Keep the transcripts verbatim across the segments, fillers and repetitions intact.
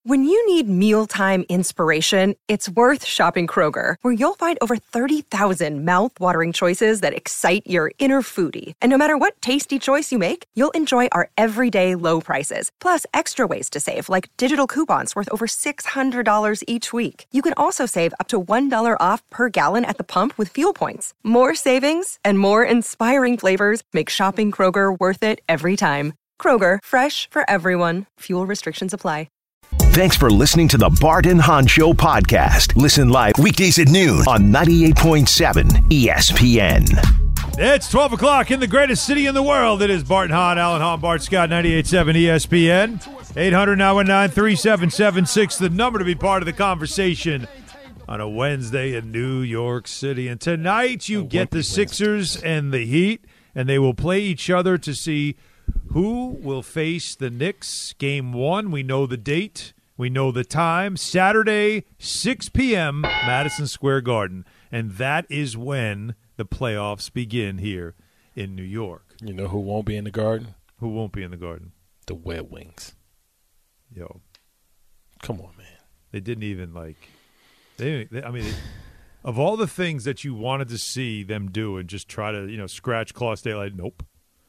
When you need mealtime inspiration, it's worth shopping Kroger, where you'll find over thirty thousand mouth-watering choices that excite your inner foodie. And no matter what tasty choice you make, you'll enjoy our everyday low prices, plus extra ways to save, like digital coupons worth over six hundred dollars each week. You can also save up to one dollar off per gallon at the pump with fuel points. More savings and more inspiring flavors make shopping Kroger worth it every time. Kroger, fresh for everyone. Fuel restrictions apply. Thanks for listening to the Bart and Hahn Show podcast. Listen live weekdays at noon on ninety-eight point seven E S P N. It's twelve o'clock in the greatest city in the world. It is Bart and Hahn, Alan Hahn, Bart Scott, ninety-eight point seven E S P N. eight hundred nine one nine three seven seven six, the number to be part of the conversation on a Wednesday in New York City. And tonight you get the Sixers and the Heat, and they will play each other to see who will face the Knicks. Game one, we know the date. We know the time. Saturday, six p.m., Madison Square Garden. And that is when the playoffs begin here in New York. You know who won't be in the Garden? Who won't be in the Garden? The Red Wings. Yo. Come on, man. They didn't even, like – they. they I mean, they, of all the things that you wanted to see them do and just try to, you know, scratch, claw, stay like, nope.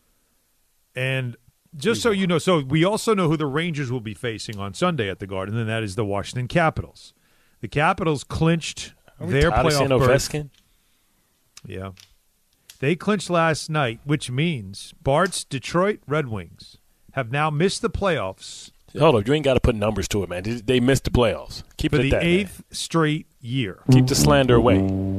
And just so you know, so we also know who the Rangers will be facing on Sunday at the Garden, and that is the Washington Capitals. The Capitals clinched their playoff berth. Yeah. They clinched last night, which means Bart's Detroit Red Wings have now missed the playoffs. Hold on, you ain't got to put numbers to it, man. They missed the playoffs. Keep for it the that, eighth man. straight year. Keep the slander away.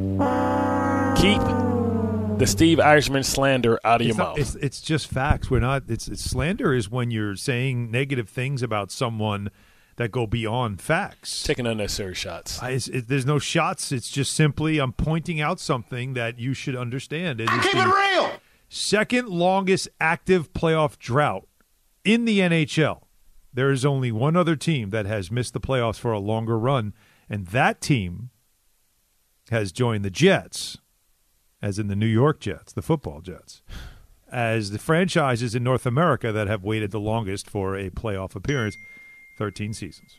Keep the Steve Eisman slander out of it's your not, mouth. It's, it's just facts. We're not. It's, it's slander is when you're saying negative things about someone that go beyond facts. Taking unnecessary shots. I, it's, it, there's no shots. It's just simply I'm pointing out something that you should understand. It I is keep the it real. Second longest active playoff drought in the N H L. There is only one other team that has missed the playoffs for a longer run, and that team has joined the Jets, as in the New York Jets, the football Jets, as the franchises in North America that have waited the longest for a playoff appearance, thirteen seasons.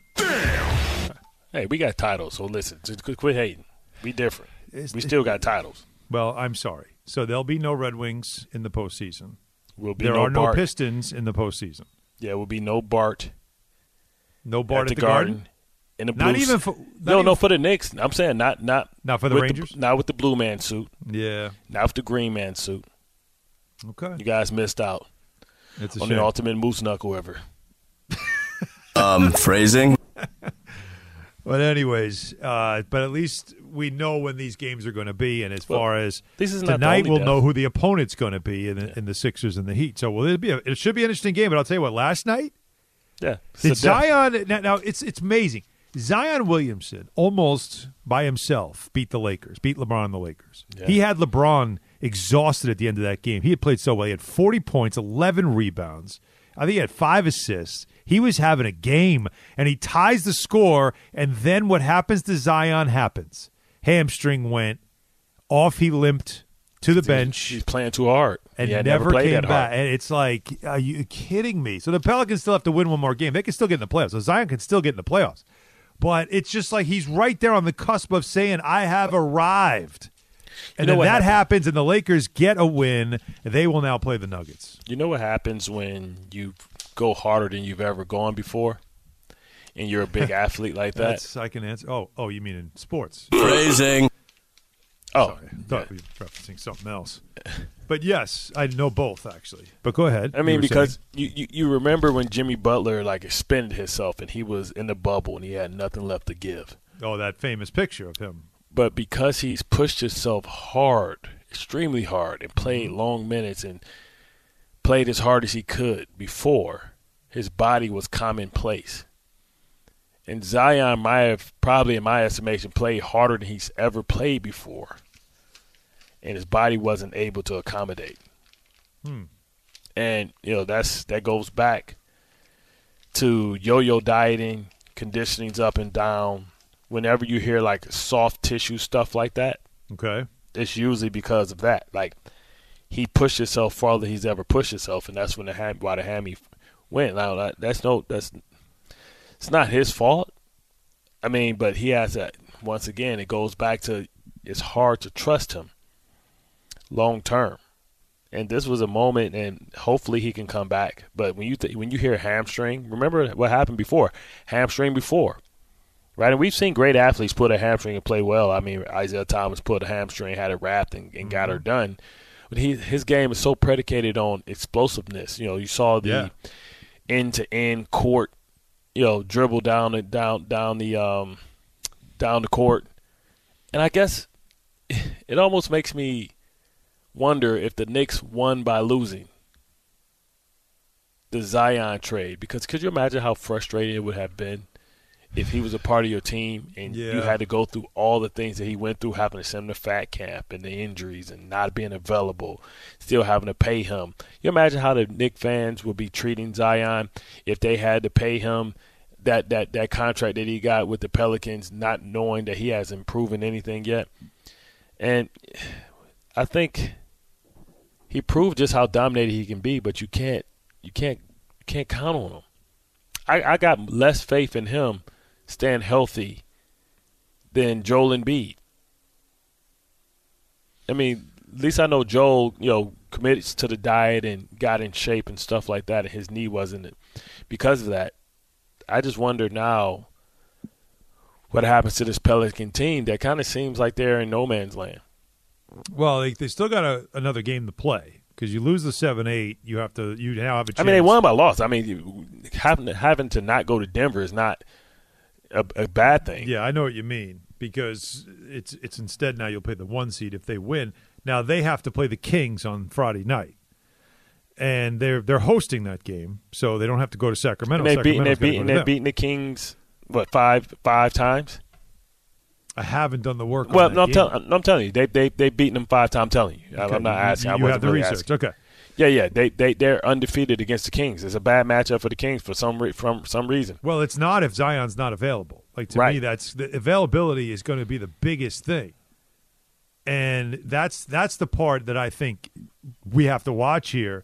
Hey, we got titles, so listen, just quit hating. We different. It's, we still got titles. Well, I'm sorry. So there'll be no Red Wings in the postseason. Will be there no are no Bart. Pistons in the postseason. Yeah, will be no Bart. No Bart at, at the, the Garden. Garden? In the Not blue even for not no, even no for the Knicks. I'm saying not not not for the with Rangers. The, not with the blue man suit. Yeah. Not with the green man suit. Okay. You guys missed out It's a on shame. the ultimate moose knuckle ever. Um, phrasing. But anyways, uh, but at least we know when these games are going to be, and as Well, far as this is not the tonight, only we'll death. know who the opponent's going to be in the, Yeah. in the Sixers and the Heat. So, well, it'll be a, it should be an interesting game. But I'll tell you what, last night, Yeah. did So def- Zion now, now it's it's amazing. Zion Williamson almost by himself beat the Lakers, beat LeBron and the Lakers. Yeah. He had LeBron exhausted at the end of that game. He had played so well. He had forty points, eleven rebounds. I think he had five assists. He was having a game, and he ties the score, and then what happens to Zion happens. Hamstring went off. He limped to the bench. He's playing too hard. And He had never, played came that back. hard. And it's like, are you kidding me? So the Pelicans still have to win one more game. They can still get in the playoffs. So Zion can still get in the playoffs. But it's just like he's right there on the cusp of saying, I have arrived. And You know then what that happened? happens, and the Lakers get a win, and they will now play the Nuggets. You know what happens when you go harder than you've ever gone before, and you're a big athlete like that? That's, I can answer. Oh, oh, you mean in sports? Phrasing. Oh, Sorry, I thought we were referencing something else. But yes, I know both, actually. But go ahead. I You mean, were because saying. you, you, you remember when Jimmy Butler like expended himself and he was in the bubble and he had nothing left to give. Oh, that famous picture of him. But because he's pushed himself hard, extremely hard, and played long minutes and played as hard as he could before, his body was commonplace. And Zion might have, probably in my estimation, played harder than he's ever played before. And his body wasn't able to accommodate. Hmm. And, you know, that's that goes back to yo-yo dieting, conditioning's up and down. Whenever you hear, like, soft tissue stuff like that, Okay. it's usually because of that. Like, he pushed himself farther than he's ever pushed himself, and that's when the ham- why the hammy went. Now, that, that's no – that's it's not his fault. I mean, but he has that. Once again, it goes back to it's hard to trust him long term. And this was a moment, and hopefully he can come back. But when you th- when you hear hamstring, remember what happened before. Hamstring before. Right? And we've seen great athletes put a hamstring and play well. I mean, Isaiah Thomas put a hamstring, had it wrapped, and, and got her done. But he, his game is so predicated on explosiveness. You know, you saw the yeah. end-to-end court, you know, dribble down the, down down the um, down the court. And I guess it almost makes me wonder if the Knicks won by losing the Zion trade, because could you imagine how frustrating it would have been if he was a part of your team and yeah. you had to go through all the things that he went through, having to send him to fat camp and the injuries and not being available, still having to pay him. You imagine how the Knicks fans would be treating Zion if they had to pay him that, that, that contract that he got with the Pelicans, not knowing that he hasn't proven anything yet. And I think – he proved just how dominated he can be, but you can't, you can't, you can't count on him. I, I got less faith in him staying healthy than Joel Embiid. I mean, at least I know Joel, you know, committed to the diet and got in shape and stuff like that, and his knee wasn't it. Because of that, I just wonder now what happens to this Pelican team that kind of seems like they're in no man's land. Well, they, they still got a, another game to play because you lose the seven eight, you have to you now have a chance. I mean, they won by loss. I mean, you, having to, having to not go to Denver is not a, a bad thing. Yeah, I know what you mean, because it's it's instead now you'll play the one seed if they win. Now they have to play the Kings on Friday night, and they're they're hosting that game, so they don't have to go to Sacramento. And they've beaten they've beaten they've beaten the Kings what five five times. I haven't done the work. Well, on that no, I'm, game. tell, I'm telling you, they they they've beaten them five times. I'm telling you, Okay. I'm not asking. You, you I have the really research. asking. Okay. Yeah, yeah, they they they're undefeated against the Kings. It's a bad matchup for the Kings for some re- from some reason. Well, it's not if Zion's not available. Like to right. me, that's the availability is going to be the biggest thing, and that's that's the part that I think we have to watch here,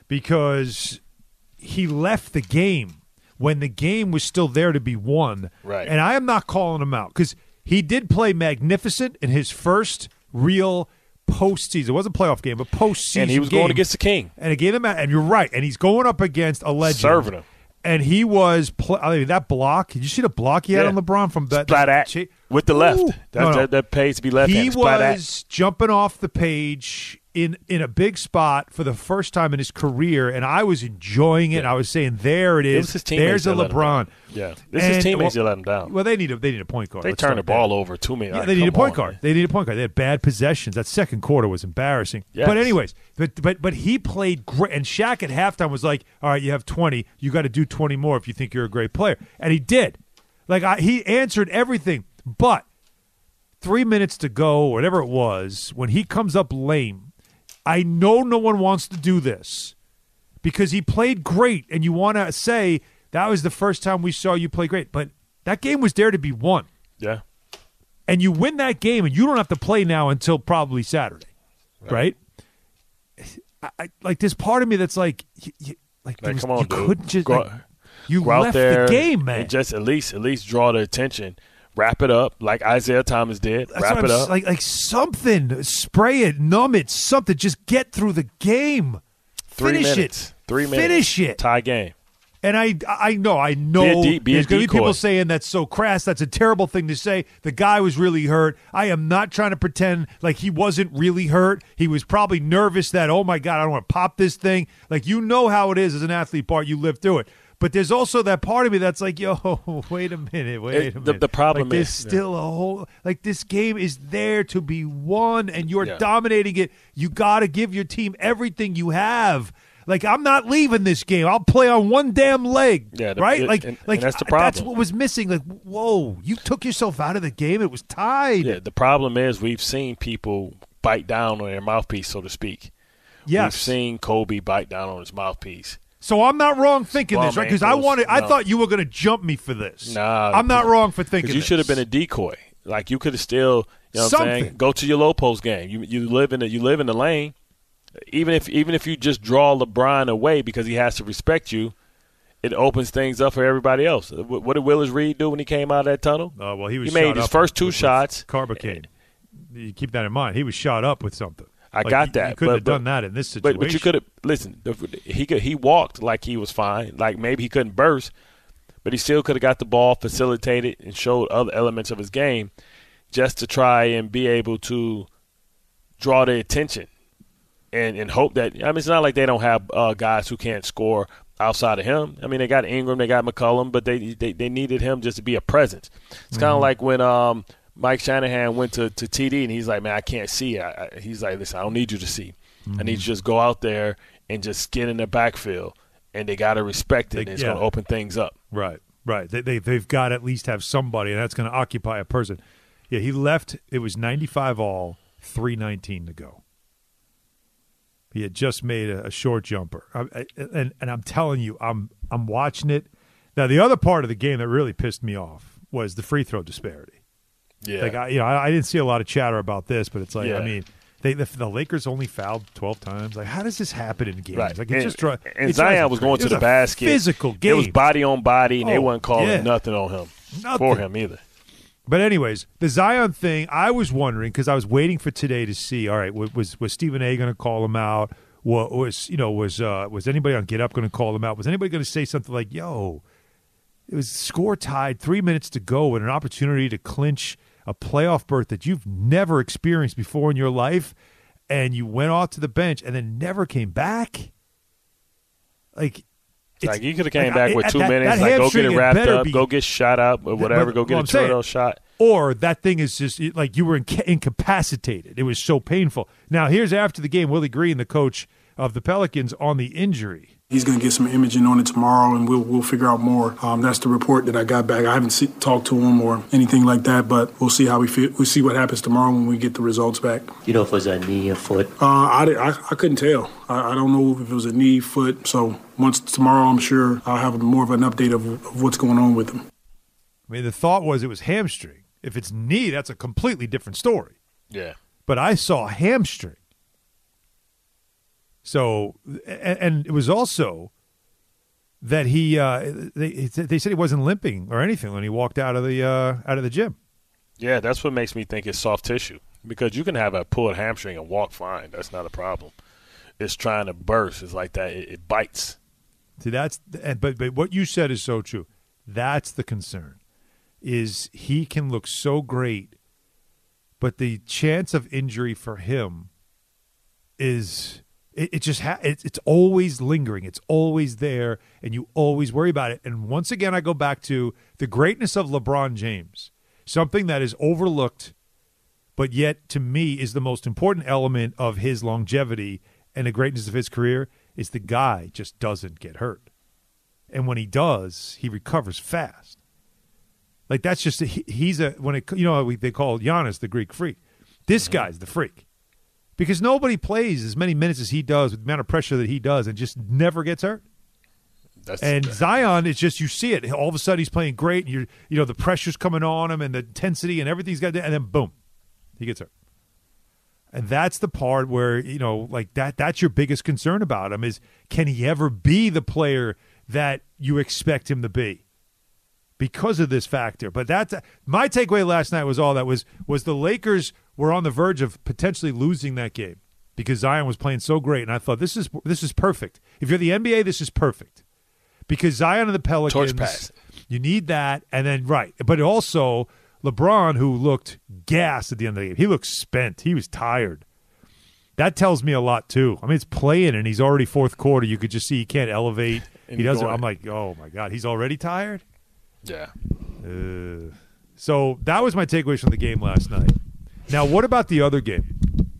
because he left the game when the game was still there to be won. Right. And I am not calling him out because he did play magnificent in his first real postseason. It wasn't a playoff game, but postseason. And he was game. going against the King. And he gave him, and you're right. And he's going up against a legend, serving him. And he was. Pl- I mean, that block. Did you see the block he had yeah. on LeBron from that? Splat at che- with the left. Ooh. That's, no, no. That, that pays to be left. He Splat was at. jumping off the page in in a big spot for the first time in his career, and I was enjoying it. Yeah. And I was saying, "There it is. It was his teammates There's a that let him LeBron." down. Yeah, this and, is teammates well, that let him down. Well, they need a they need a point guard. They Let's turned the start ball there. over too many. Yeah, like, they need a point on, guard. Man. They need a point guard. They had bad possessions. That second quarter was embarrassing. Yes. But anyways, but but but he played great. And Shaq at halftime was like, "All right, you have twenty. You got to do twenty more if you think you're a great player." And he did. Like I, he answered everything. But three minutes to go, whatever it was, when he comes up lame. I know no one wants to do this because he played great, and you want to say that was the first time we saw you play great. But that game was there to be won. Yeah. And you win that game, and you don't have to play now until probably Saturday, right? right? I, I, like, there's part of me that's like, you, you, like, like was, come on, you dude. couldn't just, go, like, you go out left there the game, man. And just at least, at least draw the attention. Wrap it up like Isaiah Thomas did. That's Wrap what it I'm, up. Like, like something. Spray it, numb it, something. Just get through the game. Three Finish minutes. it. Three minutes. Finish it. Tie game. And I, I know, I know. Be a de- be a there's going to be decoy. people saying that's so crass. That's a terrible thing to say. The guy was really hurt. I am not trying to pretend like he wasn't really hurt. He was probably nervous that, oh my God, I don't want to pop this thing. Like, you know how it is as an athlete, Bart. You live through it. But there's also that part of me that's like, yo, wait a minute, wait It- a the- minute. the problem like, there's is- still a whole like this game is there to be won, and you're Yeah. dominating it. You got to give your team everything you have. Like, I'm not leaving this game. I'll play on one damn leg. Yeah, the- right? it- like, and- like and that's the I- that's problem. what was missing. Like, whoa, you took yourself out of the game. It was tied. Yeah, the problem is we've seen people bite down on their mouthpiece, so to speak. Yes. We've seen Kobe bite down on his mouthpiece. So I'm not wrong thinking Bum this, right? Because I ankles, wanted, I no. thought you were going to jump me for this. Nah, I'm not wrong for thinking Because you this. should have been a decoy. Like, you could have still, you know what I'm Something. saying? Go to your low post game. You you live in the, you live in the lane. Even if even if you just draw LeBron away because he has to respect you, it opens things up for everybody else. What, what did Willis Reed do when he came out of that tunnel? Uh, well, he was he made shot his up first two with, shots. With Carbocaine. You keep that in mind. He was shot up with something. I like, got you, that. You couldn't but, have done but, that in this situation. But, but you could have – listen, he could, he walked like he was fine. Like maybe he couldn't burst, but he still could have got the ball, facilitated, and showed other elements of his game just to try and be able to draw their attention and, and hope that – I mean, it's not like they don't have uh, guys who can't score outside of him. I mean, they got Ingram, they got McCollum, but they they, they needed him just to be a presence. It's kind of mm-hmm. like when um, – Mike Shanahan went to, to T D, and he's like, man, I can't see. I, I, he's like, listen, I don't need you to see. Mm-hmm. I need you to just go out there and just get in the backfield, and they got to respect it, they, and it's yeah. going to open things up. Right, right. They, they, they've got to at least have somebody, and that's going to occupy a person. Yeah, he left. It was ninety-five all, three nineteen to go. He had just made a, a short jumper. I, I, and, and I'm telling you, I'm I'm watching it. Now, the other part of the game that really pissed me off was the free throw disparity. Yeah, like I, you know, I, I didn't see a lot of chatter about this, but it's like, yeah. I mean, they the, the Lakers only fouled twelve times. Like, how does this happen in games? Right. Like, it and, just dry, and Zion was going to the basket. Physical game. It was body on body, and oh, they wasn't calling yeah. nothing on him nothing. for him either. But anyways, the Zion thing, I was wondering because I was waiting for today to see. All right, was was Stephen A. going to call him out? Was, was you know was uh, was anybody on Get Up going to call him out? Was anybody going to say something like, "Yo, it was score tied, three minutes to go, and an opportunity to clinch a playoff berth that you've never experienced before in your life, and you went off to the bench and then never came back"? Like, like you could have came like, back I, with two that, minutes, that like go get it wrapped up, be, go get shot up, or whatever, but, go get well, a turtle shot. Or that thing is just like you were inca- incapacitated. It was so painful. Now, here's after the game, Willie Green, the coach of the Pelicans, on the injury. He's going to get some imaging on it tomorrow, and we'll we'll figure out more. Um, that's the report that I got back. I haven't see, talked to him or anything like that, but we'll see how we feel. We'll see what happens tomorrow when we get the results back. You know if it was a knee or foot? Uh, I, I, I couldn't tell. I, I don't know if it was a knee, foot. So once tomorrow, I'm sure I'll have more of an update of, of what's going on with him. I mean, the thought was it was hamstring. If it's knee, that's a completely different story. Yeah. But I saw hamstring. So, and, and it was also that he, uh, they they said he wasn't limping or anything when he walked out of the uh, out of the gym. Yeah, that's what makes me think it's soft tissue, because you can have a pulled hamstring and walk fine. That's not a problem. It's trying to burst. It's like that. It, it bites. See, that's but but what you said is so true. That's the concern. Is he can look so great, but the chance of injury for him is it, it just ha- it, it's always lingering. It's always there, and you always worry about it. And once again, I go back to the greatness of LeBron James, something that is overlooked, but yet to me is the most important element of his longevity and the greatness of his career is the guy just doesn't get hurt. And when he does, he recovers fast. Like, that's just, a, he, he's a, when it, you know, we, they call Giannis the Greek freak. This mm-hmm. guy's the freak. Because nobody plays as many minutes as he does with the amount of pressure that he does and just never gets hurt. That's and bad. Zion, it's just, you see it. All of a sudden he's playing great, and you're, you know, the pressure's coming on him and the intensity and everything's got to, and then boom, he gets hurt. And that's the part where, you know, like that, that's your biggest concern about him is, can he ever be the player that you expect him to be? Because of this factor. But that's my takeaway last night was all that was was the Lakers were on the verge of potentially losing that game because Zion was playing so great, and I thought this is this is perfect. If you're the N B A, this is perfect. Because Zion and the Pelicans, torch pass. You need that, and then right. But also LeBron, who looked gassed at the end of the game. He looked spent. He was tired. That tells me a lot too. I mean, it's playing, and he's already fourth quarter. You could just see he can't elevate. And he doesn't. going. I'm like, oh my God, he's already tired. Yeah. Uh, so that was my takeaways from the game last night. Now, what about the other game?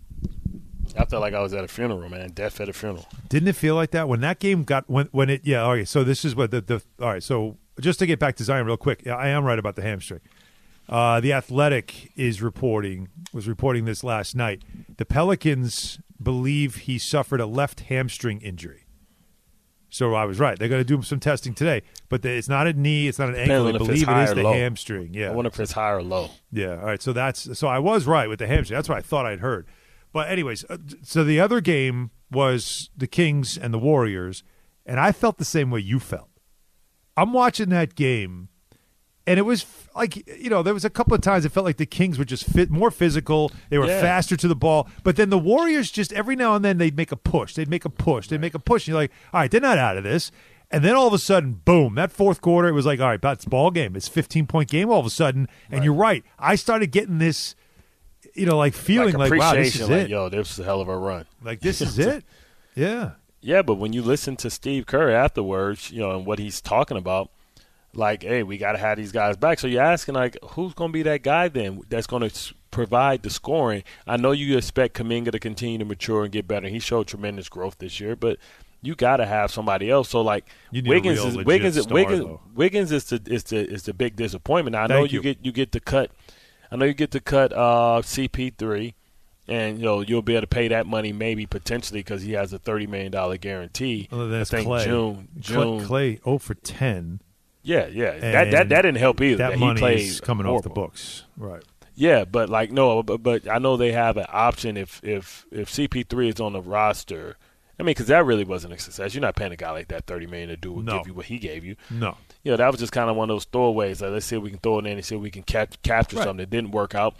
I felt like I was at a funeral, man. Death at a funeral. Didn't it feel like that when that game got when when it? Yeah. Okay. So this is what the the. All right. So just to get back to Zion real quick, I am right about the hamstring. Uh, the Athletic is reporting was reporting this last night. The Pelicans believe he suffered a left hamstring injury. So I was right. They're going to do some testing today, but the, it's not a knee, it's not an ankle. They believe it is the low. hamstring. Yeah, I wonder if it's high or low. Yeah. All right. So that's so I was right with the hamstring. That's what I thought I'd heard. But anyways, uh, so the other game was the Kings and the Warriors, and I felt the same way you felt. I'm watching that game, and it was like, you know, there was a couple of times it felt like the Kings were just fit, more physical. They were yeah. faster to the ball. But then the Warriors just every now and then they'd make a push. They'd make a push. They'd make a push. And you're like, all right, they're not out of this. And then all of a sudden, boom, that fourth quarter, it was like, all right, it's ball game. It's a fifteen-point game all of a sudden. And right. you're right. I started getting this, you know, like feeling like, like wow, this is like, it. Yo, this is a hell of a run. Like, this is it. Yeah. Yeah, but when you listen to Steve Kerr afterwards, you know, and what he's talking about, like, hey, we got to have these guys back. So you're asking, like, who's going to be that guy then that's going to provide the scoring? I know you expect Kuminga to continue to mature and get better. He showed tremendous growth this year, but you got to have somebody else. So like Wiggins is Wiggins is, star, Wiggins though. Wiggins is the is the is the big disappointment. Now, I know Thank you, you get you get to cut. I know you get to cut uh, C P three, and you know you'll be able to pay that money maybe potentially because he has a thirty million dollar guarantee. Well, that's I think Clay. June June Clay oh for ten. Yeah, yeah. That, that that didn't help either. That, that money he played is coming horrible. off the books, right? Yeah, but like no, but, but I know they have an option if if if C P three is on the roster. I mean, because that really wasn't a success. You're not paying a guy like that thirty million dollars to do No. give you what he gave you. No. You know, that was just kind of one of those throwaways. Like, let's see if we can throw it in and see if we can cap- capture Right. something. It didn't work out.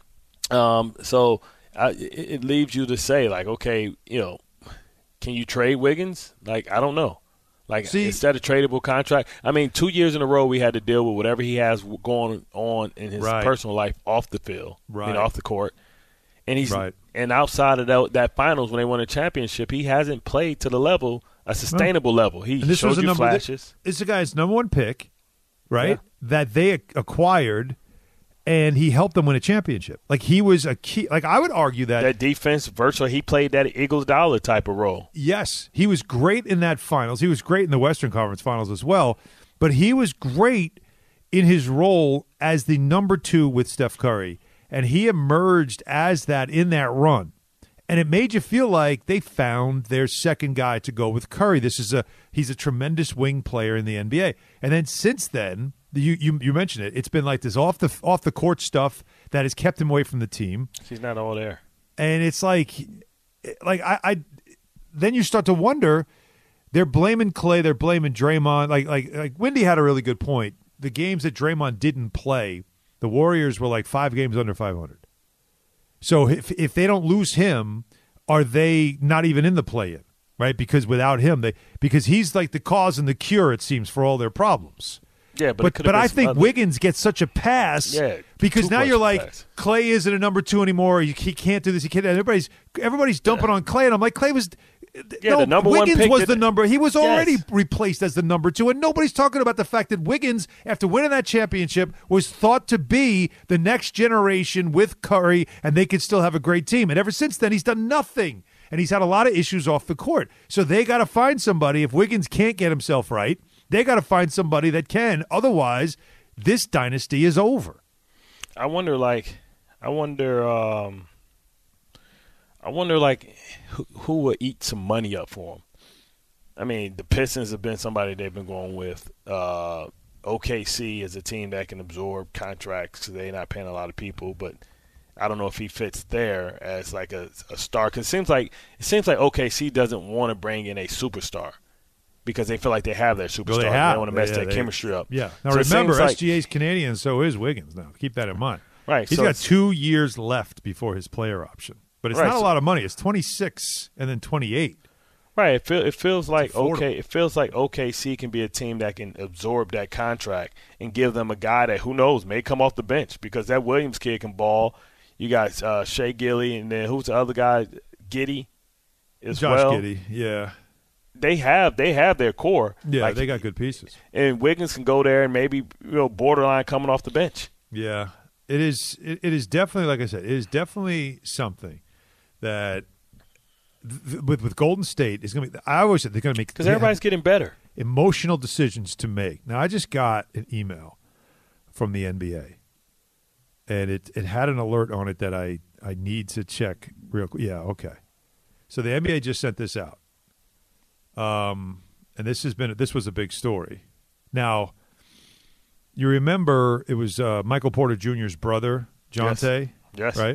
Um, so I, it, it leaves you to say, like, okay, you know, can you trade Wiggins? Like, I don't know. Like, See, instead of tradable contract, I mean, two years in a row we had to deal with whatever he has going on in his right. personal life off the field, right. you know, off the court. And he's right. and outside of that, that finals when they won a championship, he hasn't played to the level, a sustainable well, level. He and this showed was a you number, flashes. This is a guy's number one pick, right? Yeah. That they acquired, and he helped them win a championship. Like he was a key. Like I would argue that that defense, virtually, he played that Eagles dollar type of role. Yes, he was great in that finals. He was great in the Western Conference Finals as well. But he was great in his role as the number two with Steph Curry. And he emerged as that in that run. And it made you feel like they found their second guy to go with Curry. This is a he's a tremendous wing player in the N B A. And then since then, you you, you mentioned it, it's been like this off the off the court stuff that has kept him away from the team. He's not all there. And it's like like I, I then you start to wonder, they're blaming Clay, they're blaming Draymond. Like like like Wendy had a really good point. The games that Draymond didn't play, the Warriors were like five games under five hundred. So if if they don't lose him, are they not even in the play-in, right? Because without him, they because he's like the cause and the cure, it seems, for all their problems. Yeah, but but, but I think other. Wiggins gets such a pass yeah, because now you're like pass. Clay isn't a number two anymore. He, he can't do this. He can't. Everybody's everybody's dumping yeah. on Clay, and I'm like, Clay was. Yeah, no, the number Wiggins one pick was the number. He was already yes. replaced as the number two, and nobody's talking about the fact that Wiggins, after winning that championship, was thought to be the next generation with Curry, and they could still have a great team. And ever since then, he's done nothing, and he's had a lot of issues off the court. So they got to find somebody. If Wiggins can't get himself right, they got to find somebody that can. Otherwise, this dynasty is over. I wonder, like, I wonder. Um... I wonder, like, who, who will eat some money up for him? I mean, the Pistons have been somebody they've been going with. Uh, O K C is a team that can absorb contracts because they're not paying a lot of people. But I don't know if he fits there as, like, a, a star. Because it seems like it seems like O K C doesn't want to bring in a superstar because they feel like they have their superstar. Well, they, they have. don't want to mess yeah, their they, chemistry up. Yeah. Now, so remember, like, S G A's Canadian, so is Wiggins now. Keep that in mind. Right. He's so got two years left before his player option. But it's right, not a so, lot of money. It's twenty-six and then twenty-eight. Right. It, feel, it feels like okay. It feels like O K C can be a team that can absorb that contract and give them a guy that who knows may come off the bench because that Williams kid can ball. You got uh, Shea Gilly and then who's the other guy? Giddey as Josh well. Giddey, yeah. They have they have their core. Yeah, like, they got good pieces. And Wiggins can go there and maybe you know borderline coming off the bench. Yeah, it is. It, it is definitely like I said. It is definitely something that th- with with Golden State is going to be. I always said they're going to make because everybody's getting better. Emotional decisions to make. Now, I just got an email from the N B A, and it it had an alert on it that I I need to check real quick. Yeah, okay. So the N B A just sent this out, um, and this has been this was a big story. Now, you remember it was uh, Michael Porter Junior's brother, Jonte, yes. yes, right?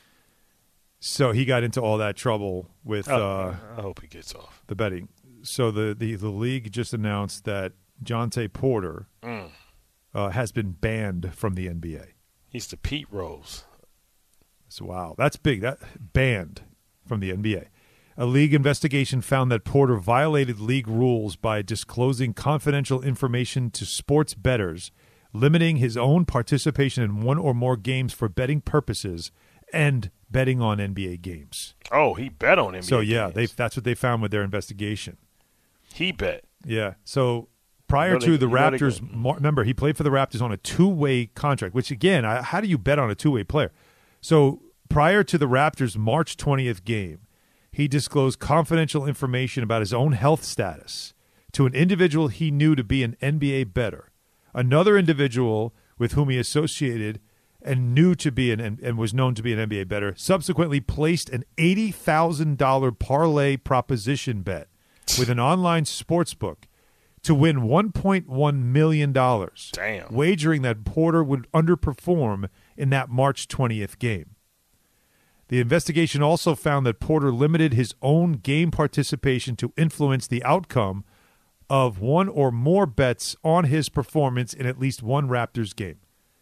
So he got into all that trouble with. Oh, uh, I hope he gets off the betting. So the, the, the league just announced that Jonte Porter, Mm. uh, has been banned from the N B A. He's the Pete Rose. So, wow, that's big. That banned from the N B A. A league investigation found that Porter violated league rules by disclosing confidential information to sports bettors, limiting his own participation in one or more games for betting purposes, and betting on N B A games. Oh, he bet on N B A So, yeah, games. they that's what they found with their investigation. He bet. Yeah. So prior You know to they- the you know they Raptors, go- mar- remember, he played for the Raptors on a two-way contract, which, again, I, how do you bet on a two-way player? So prior to the Raptors' March twentieth game, he disclosed confidential information about his own health status to an individual he knew to be an N B A bettor. Another individual with whom he associated and knew to be an and was known to be an N B A bettor subsequently placed an eighty thousand dollars parlay proposition bet with an online sports book to win one point one million dollars. Damn. Wagering that Porter would underperform in that March twentieth game. The investigation also found that Porter limited his own game participation to influence the outcome of one or more bets on his performance in at least one Raptors game.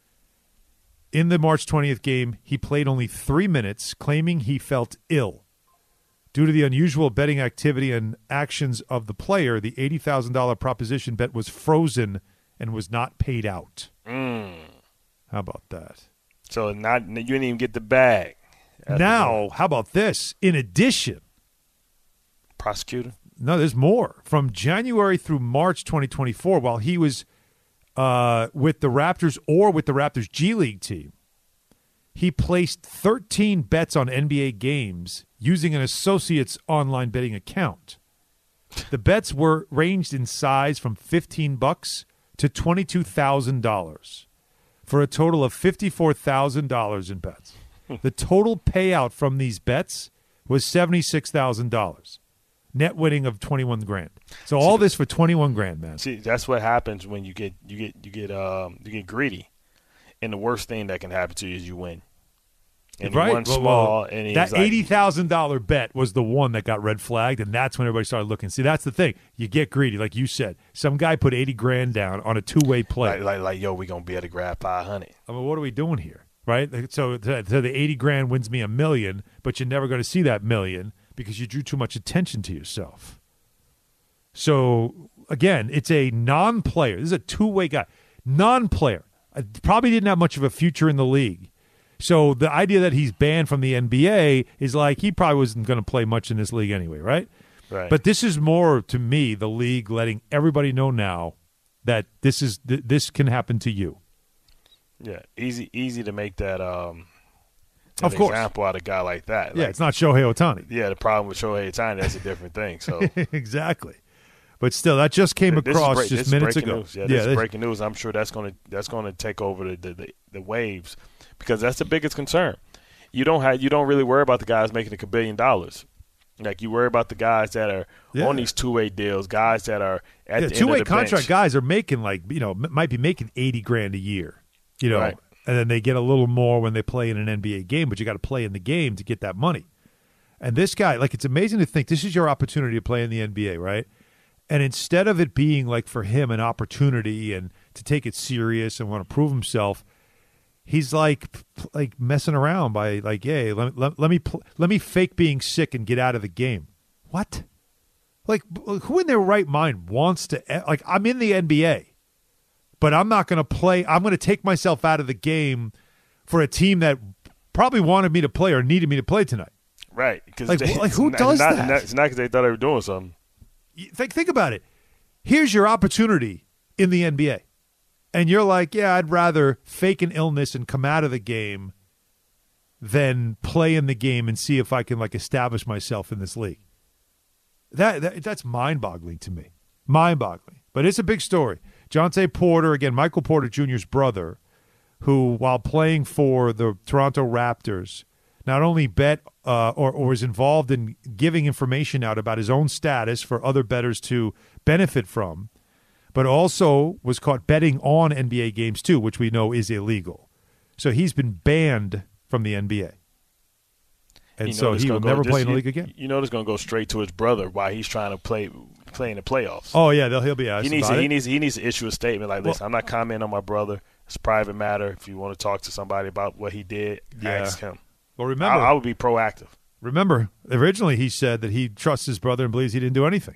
In the March twentieth game, he played only three minutes, claiming he felt ill. Due to the unusual betting activity and actions of the player, the eighty thousand dollars proposition bet was frozen and was not paid out. Mm. How about that? So not you didn't even get the bag. That's Now, how about this? In addition, prosecutor. no, there's more. From January through March twenty twenty-four, while he was uh, with the Raptors or with the Raptors G League team, he placed thirteen bets on N B A games using an associate's online betting account. The bets were ranged in size from fifteen bucks to twenty-two thousand dollars for a total of fifty-four thousand dollars in bets. The total payout from these bets was seventy-six thousand dollars. Net winning of twenty-one grand. So all this for twenty-one grand, man. See, that's what happens when you get you get you get um you get greedy, and the worst thing that can happen to you is you win. And Right. he won Well, small, well, and he that was like, eighty thousand dollars bet was the one that got red flagged, and that's when everybody started looking. See, that's the thing. You get greedy, like you said. Some guy put eighty grand down on a two-way play. like, like, like, yo, we gonna be able to grab five hundred. I mean, what are we doing here, right? So, so the eighty grand wins me a million, but you're never going to see that million because you drew too much attention to yourself. So, again, it's a non-player. This is a two-way guy. Non-player. Uh, Probably didn't have much of a future in the league. So the idea that he's banned from the N B A is like he probably wasn't going to play much in this league anyway, right? Right. But this is more, to me, the league letting everybody know now that this is th- this can happen to you. Yeah, easy easy to make that um an Of course. example out of a guy like that. Yeah, Like, it's not Shohei Ohtani. yeah, the problem with Shohei Ohtani, that's a different thing. So Exactly. But still, that just came This is across break- this just is minutes breaking ago. News. Yeah, this is this- breaking news. I'm sure that's gonna that's gonna take over the the, the the waves because that's the biggest concern. You don't have you don't really worry about the guys making a billion dollars. Like you worry about the guys that are Yeah. on these two way deals, guys that are at yeah, the two-way end of the contract bench. guys are making like you know m- might be making eighty grand a year, you know, Right. and then they get a little more when they play in an N B A game. But you got to play in the game to get that money. And this guy, like, it's amazing to think this is your opportunity to play in the N B A, right? And instead of it being like for him an opportunity and to take it serious and want to prove himself, he's like p- like messing around by like, hey, let, let, let me pl- let me fake being sick and get out of the game. What? Like, b- who in their right mind wants to – like, I'm in the N B A, but I'm not going to play – I'm going to take myself out of the game for a team that probably wanted me to play or needed me to play tonight. Right. Cause Like, they- like, who it's does not, that? Not, it's not because they thought they were doing something. You Think, think about it. Here's your opportunity in the N B A. And you're like, yeah, I'd rather fake an illness and come out of the game than play in the game and see if I can, like, establish myself in this league. That, that That's mind-boggling to me. Mind-boggling. But it's a big story. Jonte Porter, again, Michael Porter Junior's brother, who, while playing for the Toronto Raptors, not only bet uh, or, or was involved in giving information out about his own status for other bettors to benefit from, but also was caught betting on N B A games too, which we know is illegal. So he's been banned from the N B A. And You know so this he will gonna go- never this- play in the you- league again. You know, it's going to go straight to his brother while he's trying to play, playing the playoffs. Oh yeah, they'll, he'll be asked. He needs about to, it. he needs he needs to issue a statement like, "Listen, Well, I'm not commenting on my brother. It's a private matter. If you want to talk to somebody about what he did, Yeah. ask him." Well, remember, I, I would be proactive. Remember, originally he said that he trusts his brother and believes he didn't do anything.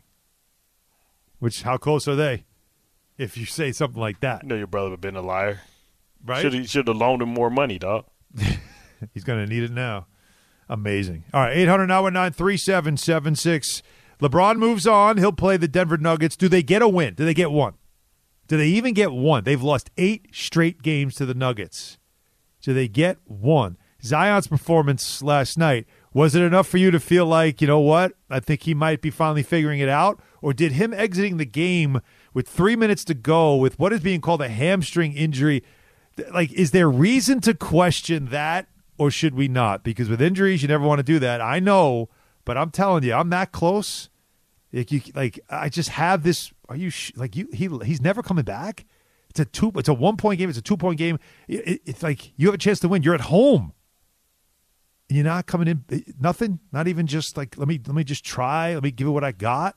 Which, how close are they? If you say something like that, You know your brother would have been a liar. right? Should he should have loaned him more money, dog. He's going to need it now. Amazing. All right, eight hundred nine one nine three seven seven six. LeBron moves on. He'll play the Denver Nuggets. Do they get a win? Do they get one? Do they even get one? They've lost eight straight games to the Nuggets. Do they get one? Zion's performance last night, was it enough for you to feel like, you know what, I think he might be finally figuring it out? Or did him exiting the game with three minutes to go with what is being called a hamstring injury, like, is there reason to question that, or should we not? Because with injuries, you never want to do that. I know, but I'm telling you, I'm that close. Like, you, like I just have this. Are you sh- like you? He he's never coming back. It's a two. It's a one point game. It's a two point game. It, it, it's like you have a chance to win. You're at home. You're not coming in. Nothing. Not even just like let me let me just try. Let me give it what I got.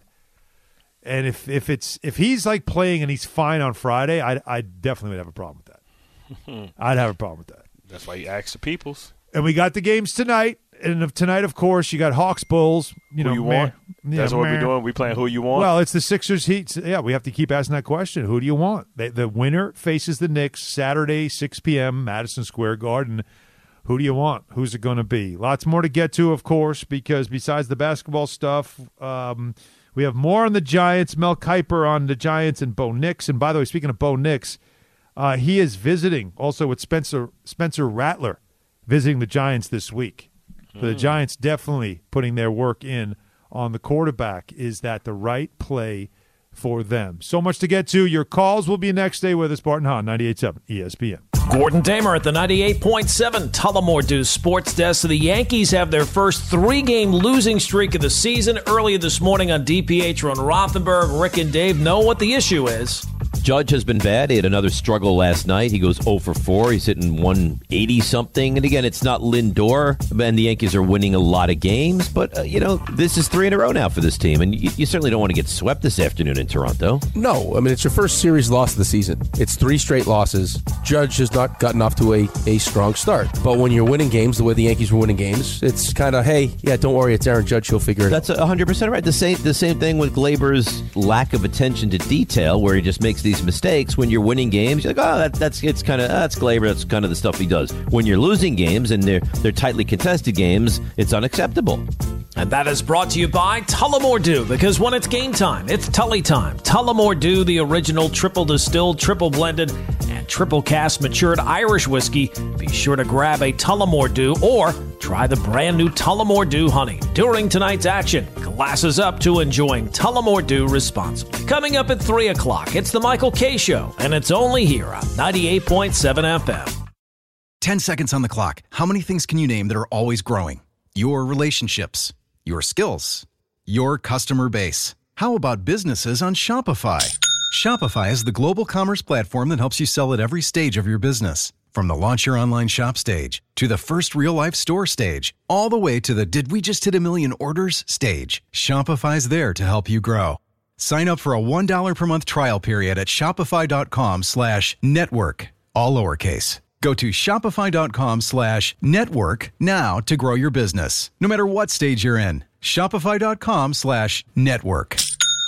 And if if it's if he's like playing and he's fine on Friday, I I definitely would have a problem with that. I'd have a problem with that. That's why you ask the peoples. And we got the games tonight. And of tonight, of course, you got Hawks Bulls. You Who know, you meh, want? yeah, That's what meh. we're doing. We playing who you want. Well, it's the Sixers Heat. Yeah, we have to keep asking that question. Who do you want? They, the winner faces the Knicks Saturday, six p.m., Madison Square Garden. Who do you want? Who's it going to be? Lots more to get to, of course, because besides the basketball stuff, um, we have more on the Giants. Mel Kiper on the Giants and Bo Nix. And by the way, speaking of Bo Nix, uh, he is visiting also with Spencer Spencer Rattler, visiting the Giants this week. So the Giants definitely putting their work in on the quarterback. Is that the right play for them? So much to get to. Your calls will be next. Stay with us. Barton Hahn, ninety-eight point seven E S P N. Gordon Damer at the ninety-eight point seven Tullamore Dew Sports Desk. So the Yankees have their first three-game losing streak of the season. Earlier this morning on D P H, Ron Rothenberg, Rick and Dave know what the issue is. Judge has been bad. He had another struggle last night. He goes zero for four. He's hitting one eighty something. And again, it's not Lindor, and the Yankees are winning a lot of games. But, uh, you know, this is three in a row now for this team. And you, you certainly don't want to get swept this afternoon in Toronto. No, I mean, it's your first series loss of the season. It's three straight losses. Judge has not gotten off to a, a strong start. But when you're winning games the way the Yankees were winning games, it's kind of, hey, yeah, don't worry, it's Aaron Judge. He'll figure it That's out. one hundred percent right. The same, the same thing with Glaber's lack of attention to detail, where he just makes these mistakes. When you're winning games, you're like, oh, that, that's it's kind of that's Glaber. That's kind of the stuff he does. When you're losing games and they're they're tightly contested games, it's unacceptable. And that is brought to you by Tullamore Dew, because when it's game time, it's Tully time. Tullamore Dew, the original triple distilled, triple blended, and triple cast matured Irish whiskey. Be sure to grab a Tullamore Dew or try the brand new Tullamore Dew Honey. During tonight's action, glasses up to enjoying Tullamore Dew responsibly. Coming up at three o'clock, it's the Michael K. Show, and it's only here on ninety-eight point seven F M. Ten seconds on the clock. How many things can you name that are always growing? Your relationships, your skills, your customer base. How about businesses on Shopify? Shopify is the global commerce platform that helps you sell at every stage of your business. From the launch your online shop stage to the first real-life store stage, all the way to the did we just hit a million orders stage. Shopify's there to help you grow. Sign up for a one dollar per month trial period at shopify.com slash network, all lowercase. Go to shopify.com slash network now to grow your business, no matter what stage you're in. Shopify.com slash network.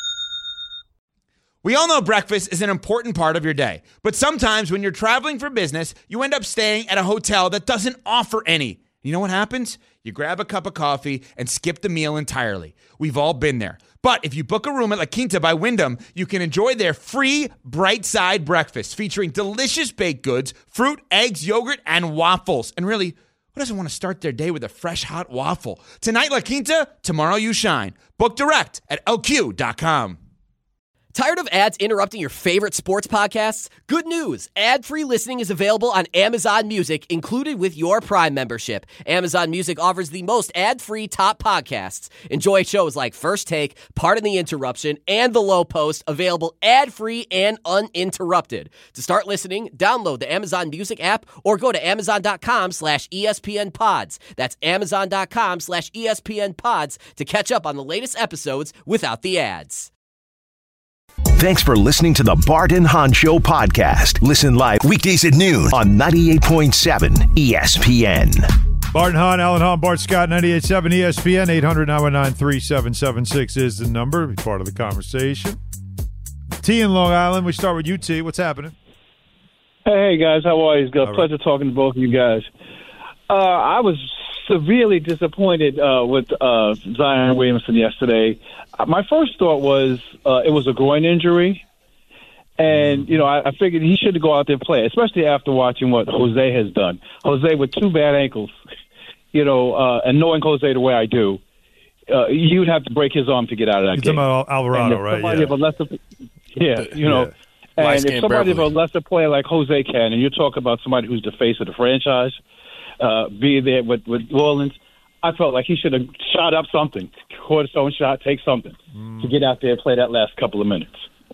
We all know breakfast is an important part of your day, but sometimes when you're traveling for business, you end up staying at a hotel that doesn't offer any. You know what happens? You grab a cup of coffee and skip the meal entirely. We've all been there. But if you book a room at La Quinta by Wyndham, you can enjoy their free Bright Side breakfast featuring delicious baked goods, fruit, eggs, yogurt, and waffles. And really, who doesn't want to start their day with a fresh, hot waffle? Tonight, La Quinta, tomorrow you shine. Book direct at L Q dot com. Tired of ads interrupting your favorite sports podcasts? Good news! Ad-free listening is available on Amazon Music, included with your Prime membership. Amazon Music offers the most ad-free top podcasts. Enjoy shows like First Take, Pardon the Interruption, and The Low Post, available ad-free and uninterrupted. To start listening, download the Amazon Music app or go to amazon.com slash ESPN pods. That's amazon.com slash ESPN pods to catch up on the latest episodes without the ads. Thanks for listening to the Bart and Hahn Show podcast. Listen live weekdays at noon on ninety-eight point seven E S P N. Bart and Hahn, Alan Hahn, Bart Scott, ninety-eight point seven E S P N. eight hundred nine one nine three seven seven six is the number. Be part of the conversation. T in Long Island. We start with you, T. What's happening? Hey, guys. How are you? It's a right. pleasure talking to both of you guys. Uh, I was severely disappointed uh, with uh, Zion Williamson yesterday. My first thought was uh, it was a groin injury. And, you know, I, I figured he should go out there and play, especially after watching what Jose has done. Jose with two bad ankles, you know, uh, and knowing Jose the way I do, uh, you'd have to break his arm to get out of that You're game. talking about Alvarado, right? Yeah. Of a lesser, yeah, you know. Yeah. And if somebody of a lesser player like Jose can, and you're talking about somebody who's the face of the franchise, uh, be there with, with Orleans, I felt like he should have shot up something, caught his own shot, take something mm. to get out there and play that last couple of minutes.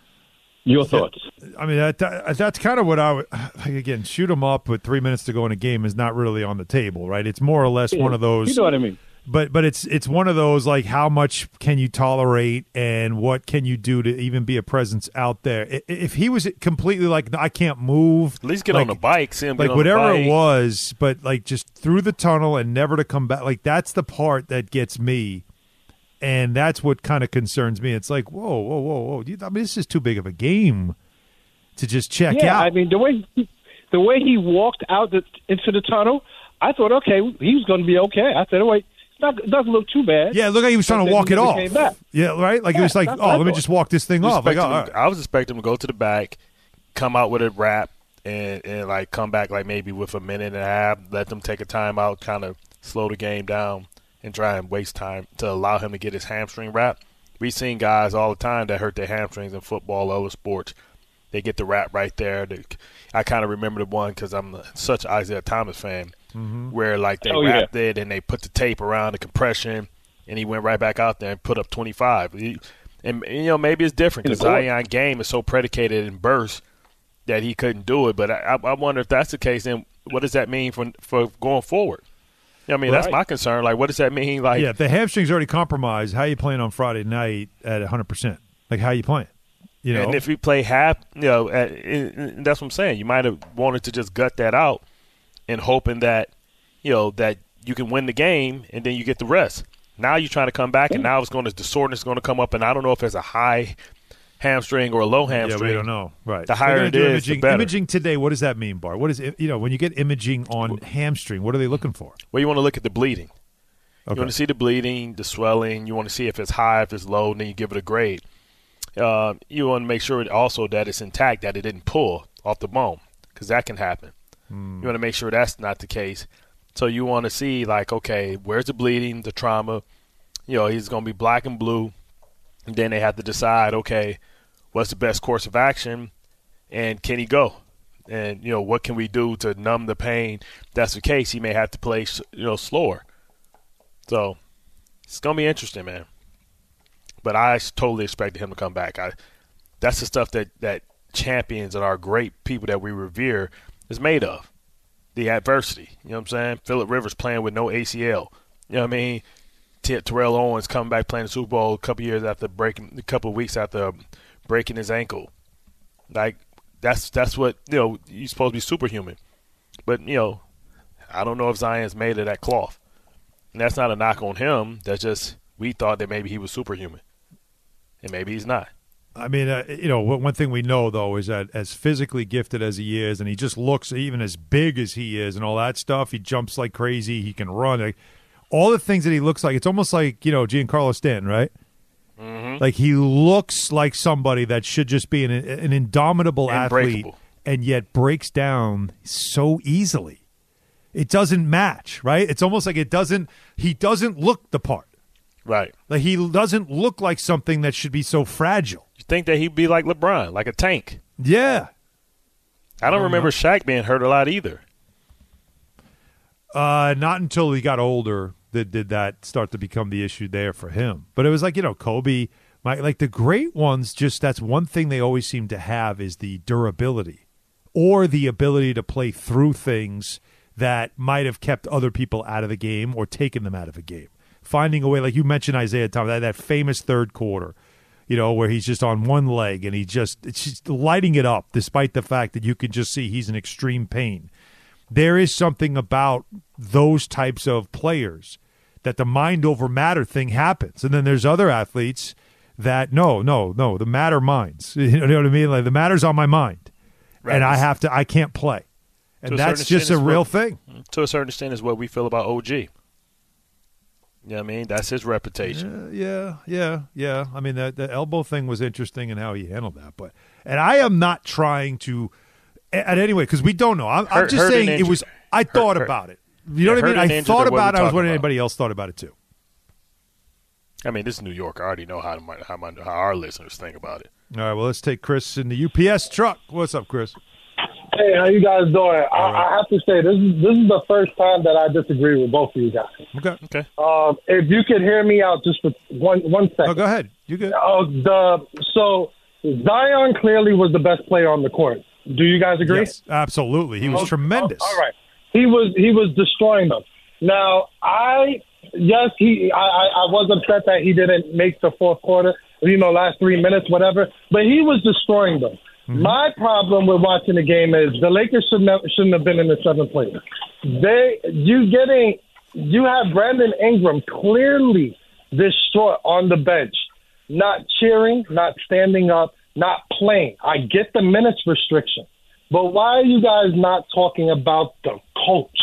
Your thoughts? I mean, that, that, that's kind of what I would, like, again, shoot them up with three minutes to go in a game is not really on the table, right? It's more or less yeah, one of those. You know what I mean? But but it's it's one of those, like, how much can you tolerate and what can you do to even be a presence out there? If he was completely like, I can't move. At least get like, on the bike. See him like get on whatever the bike. it was, but like just through the tunnel and never to come back. Like that's the part that gets me. And that's what kind of concerns me. It's like, whoa, whoa, whoa, whoa. I mean, this is too big of a game to just check yeah, out. I mean, the way he, the way he walked out the, into the tunnel, I thought, okay, he was going to be okay. I said, oh, wait, it's not, it doesn't look too bad. Yeah, look like he was trying to walk it off. Yeah, right? Like yeah, it was like, oh, let me just walk this thing You off. Like, oh, expect him- all right. I was expecting him to go to the back, come out with a wrap, and, and like come back like maybe with a minute and a half, let them take a timeout, kind of slow the game down, and try and waste time to allow him to get his hamstring wrap. We've seen guys all the time that hurt their hamstrings in football, other sports. They get the wrap right there. They, I kind of remember the one because I'm such an Isaiah Thomas fan, mm-hmm. where like they oh, wrapped yeah. it and they put the tape around the compression, and he went right back out there and put up twenty-five. He, and, you know, maybe it's different because Zion's game is so predicated in bursts that he couldn't do it. But I, I wonder if that's the case, then what does that mean for for going forward? I mean, right. That's my concern. Like, what does that mean? Like, yeah, if the hamstring's already compromised, how are you playing on Friday night at one hundred percent? Like, how are you playing? You know? And if we play half, you know, at, and that's what I'm saying. You might have wanted to just gut that out and hoping that, you know, that you can win the game and then you get the rest. Now you're trying to come back, and now it's going to, the soreness is going to come up, and I don't know if it's a high hamstring or a low hamstring. Yeah, we don't know. Right. The higher it is, imaging, the better. Imaging today, what does that mean, Bart? What is it, you know, when you get imaging on hamstring, what are they looking for? Well, you want to look at the bleeding. Okay. You want to see the bleeding, the swelling. You want to see if it's high, if it's low, and then you give it a grade. Uh, you want to make sure also that it's intact, that it didn't pull off the bone, because that can happen. Mm. You want to make sure that's not the case. So you want to see, like, okay, where's the bleeding, the trauma? You know, he's going to be black and blue. And then they have to decide, okay, what's the best course of action, and can he go? And, you know, what can we do to numb the pain? If that's the case, he may have to play, you know, slower. So it's going to be interesting, man. But I totally expected him to come back. I, that's the stuff that, that champions and our great people that we revere is made of, the adversity. You know what I'm saying? Phillip Rivers playing with no A C L. You know what I mean? T- Terrell Owens coming back playing the Super Bowl a couple years after breaking, a couple of weeks after breaking his ankle. Like, that's that's what, you know, you're supposed to be superhuman. But, you know, I don't know if Zion's made of that cloth. And that's not a knock on him. That's just, we thought that maybe he was superhuman. And maybe he's not. I mean, uh, you know, one thing we know, though, is that as physically gifted as he is, and he just looks even as big as he is and all that stuff, he jumps like crazy, he can run. Like, all the things that he looks like, it's almost like, you know, Giancarlo Stanton, right? Mm-hmm. Like, he looks like somebody that should just be an, an indomitable athlete and yet breaks down so easily. It doesn't match, right? It's almost like it doesn't – he doesn't look the part. Right. Like, he doesn't look like something that should be so fragile. You think that he'd be like LeBron, like a tank. Yeah. I don't I remember know. Shaq being hurt a lot either. Uh, not until he got older did, did that start to become the issue there for him. But it was like, you know, Kobe, my, like the great ones, just that's one thing they always seem to have is the durability or the ability to play through things that might have kept other people out of the game or taken them out of a game. Finding a way, like you mentioned Isaiah Thomas, that, that famous third quarter. you know, where he's just on one leg and he just it's just lighting it up, despite the fact that you could just see he's in extreme pain. There is something about those types of players that the mind over matter thing happens. And then there's other athletes that, no, no, no, the matter minds. You know what I mean? Like the matter's on my mind. Right. And I have to, I can't play. And that's just a real what, thing. To a certain extent is what we feel about O G. You know what I mean? That's his reputation. Yeah, yeah, yeah, yeah. I mean, the, the elbow thing was interesting in how he handled that. But and I am not trying to, at any way, because we don't know. I'm, I'm just saying it was, I thought hurt, about it. You know yeah, what I mean? I thought about it. I was wondering if anybody else thought about it too. I mean, this is New York. I already know how my, how, my, how our listeners think about it. All right, well, let's take Chris in the U P S truck. What's up, Chris? Hey, how you guys doing? I, right. I have to say, this is this is the first time that I disagree with both of you guys. Okay. Okay. Um, if you could hear me out just for one one second. Oh, go ahead. You good? Uh, the so Zion clearly was the best player on the court. Do you guys agree? Yes, absolutely. He was oh, tremendous. Oh, all right. He was he was destroying them. Now, I yes, he I, I was upset that he didn't make the fourth quarter. You know, last three minutes, whatever. But he was destroying them. Mm-hmm. My problem with watching the game is the Lakers shouldn't have, shouldn't have been in the seventh place. They, you getting, you have Brandon Ingram clearly distraught on the bench, not cheering, not standing up, not playing. I get the minutes restriction, but why are you guys not talking about the coach?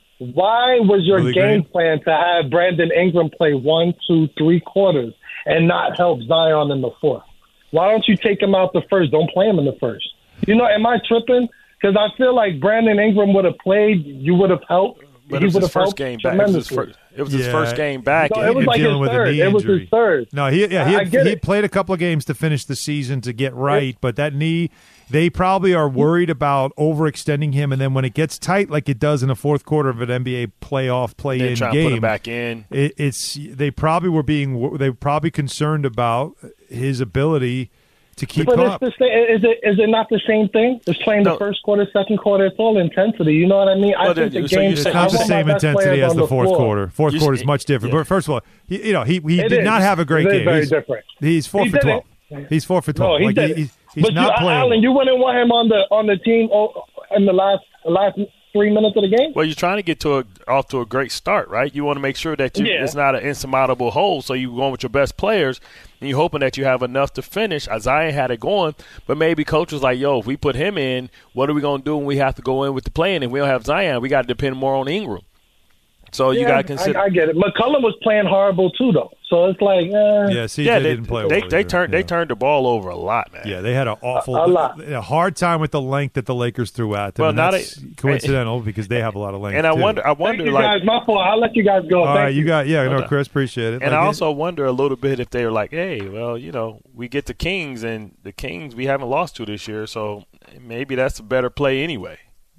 Why was your really game great. plan to have Brandon Ingram play one, two, three quarters and not help Zion in the fourth? Why don't you take him out the first? Don't play him in the first. You know, am I tripping? Because I feel like Brandon Ingram would have played. You would have helped. But it was his first game back. It was his first, it was his yeah. first game back. No, it was like his third. It was his third. No, he yeah he had, he had played a couple of games to finish the season to get right, but that knee, they probably are worried about overextending him, and then when it gets tight like it does in the fourth quarter of an N B A playoff play-in trying game, to put him back in. It, it's they probably were being they were probably concerned about his ability to keep but up. It's the same, is it is it not the same thing? It's playing no. the first quarter, second quarter. It's all intensity. You know what I mean? Well, I think the so game. It's not the same intensity as the fourth quarter. Fourth quarter is much different. Yeah. But first of all, he, you know he he it did is. not have a great it game. Is very he's, different. He's four he for twelve. He's four for twelve. No, he like did he, it. he's but not you, playing. Alan, you wouldn't want him on the on the team in the last last three minutes of the game. Well, you're trying to get to a off to a great start, right? You want to make sure that you, yeah. it's not an insurmountable hole. So you're going with your best players, and you're hoping that you have enough to finish. Zion had it going, but maybe coach was like, "Yo, if we put him in, what are we going to do when we have to go in with the play-in? And we don't have Zion, we got to depend more on Ingram." So yeah, you got to consider. I, I get it. McCollum was playing horrible too, though. So it's like, uh, yeah, C J yeah, they, didn't play. They, well they either. turned yeah. they turned the ball over a lot, man. Yeah, they had an awful, a, a, lot. a hard time with the length that the Lakers threw at them. Well, and not that's a, coincidental because they have a lot of length. And I too. wonder, I wonder, Thank you like, guys, my fault. I'll let you guys go. All Thank right, you. you got, yeah, no, no, no. Chris, appreciate it. And like I it, also wonder a little bit if they were like, hey, well, you know, we get the Kings, and the Kings we haven't lost to this year, so maybe that's a better play anyway.